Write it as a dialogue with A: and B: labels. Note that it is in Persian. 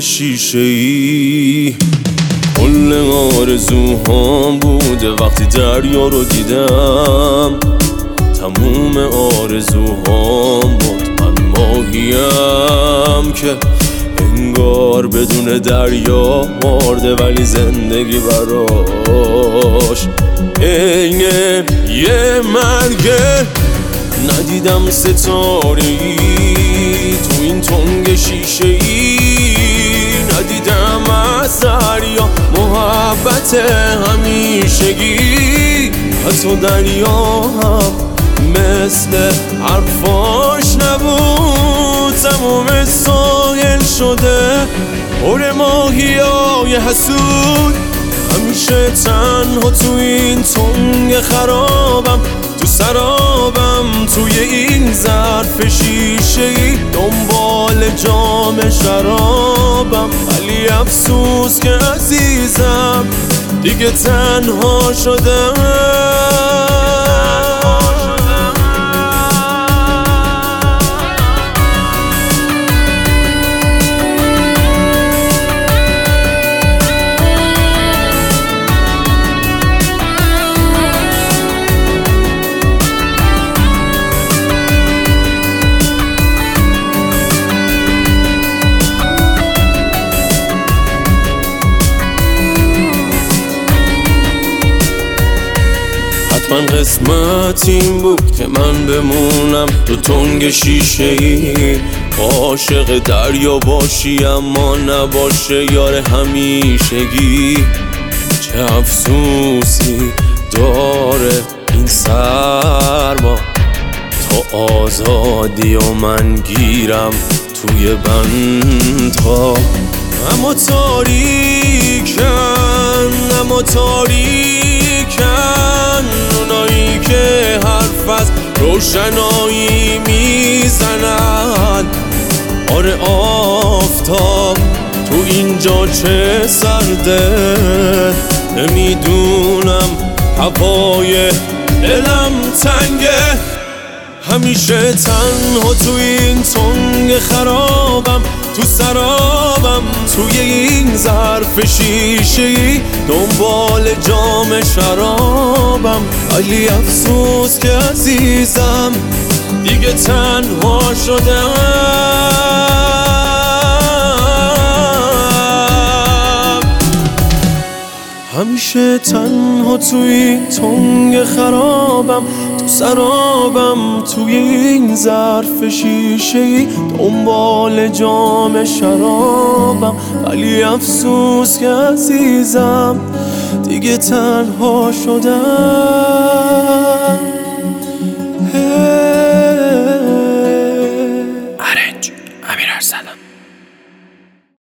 A: شیشه‌ای. کل آرزوهام بوده وقتی دریا رو دیدم، تموم آرزوهام بود من ماهیم که انگار بدون دریا مرده ولی زندگی براش عین یه مرگه. ندیدم ستاره‌ای تو این تنگ شیشه‌ای، ندیدم از دریا محبت همیشگی. حتی دریا هم مثل حرفاش نبود، تموم ساحل شده پر ماهیای حسود. همیشه تنها تو این تنگ خرابم، تو سرابم، توی این ظرف شیشه‌ای، دنبال جام شرابم. ولی افسوس که عزیزم دیگه تنها شدم. من قسمت این بود که من بمونم تو تنگ شیشه‌ای، عاشق دریا باشی اما نباشه یار همیشگی. چه افسوسی داره این سرما، تا آزادی و من گیرم توی بندها. اما تاریکن، اما تاریکن اونایی که حرف از روشنایی میزنن. آره آفتاب تو اینجا چه سرده، نمیدونم هوای دلم تنگه. همیشه تنها تو این تنگ خرابم، تو سرابم، توی این ظرف شیشه‌ای، دنبال جام شرابم. ولی افسوس که عزیزم دیگه تنها شدم. همیشه تنها تو این تنگ خرابم، تو سرابم، توی این ظرف شیشه‌ای، دنبال جام شرابم. ولی افسوس که عزیزم دیگه تنها شدم.